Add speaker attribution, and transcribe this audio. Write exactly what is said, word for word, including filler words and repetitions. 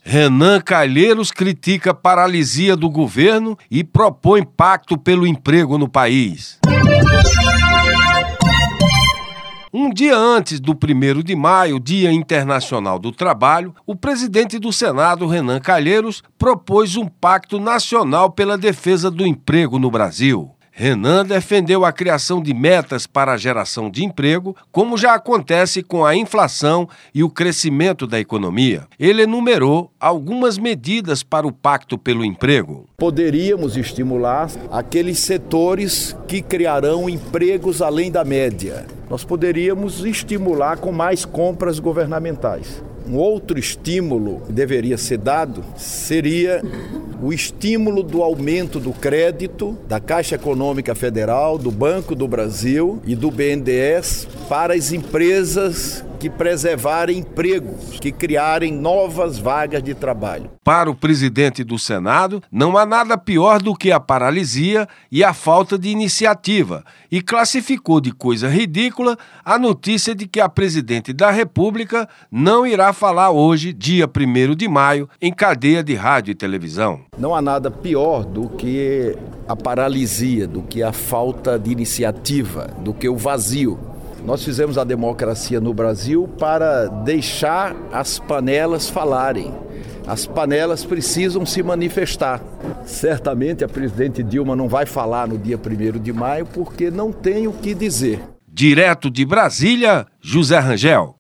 Speaker 1: Renan Calheiros critica a paralisia do governo e propõe pacto pelo emprego no país. Um dia antes do primeiro de maio, Dia Internacional do Trabalho, o presidente do Senado, Renan Calheiros, propôs um pacto nacional pela defesa do emprego no Brasil. Renan defendeu a criação de metas para a geração de emprego, como já acontece com a inflação e o crescimento da economia. Ele enumerou algumas medidas para o Pacto pelo Emprego.
Speaker 2: Poderíamos estimular aqueles setores que criarão empregos além da média. Nós poderíamos estimular com mais compras governamentais. Um outro estímulo que deveria ser dado seria o estímulo do aumento do crédito da Caixa Econômica Federal, do Banco do Brasil e do B N D E S para as empresas que preservarem empregos, que criarem novas vagas de trabalho.
Speaker 1: Para o presidente do Senado, não há nada pior do que a paralisia e a falta de iniciativa, e classificou de coisa ridícula a notícia de que a presidente da República não irá falar hoje, dia primeiro de maio, em cadeia de rádio e televisão.
Speaker 2: Não há nada pior do que a paralisia, do que a falta de iniciativa, do que o vazio. Nós fizemos a democracia no Brasil para deixar as panelas falarem. As panelas precisam se manifestar. Certamente a presidente Dilma não vai falar no dia primeiro de maio porque não tem o que dizer.
Speaker 1: Direto de Brasília, José Rangel.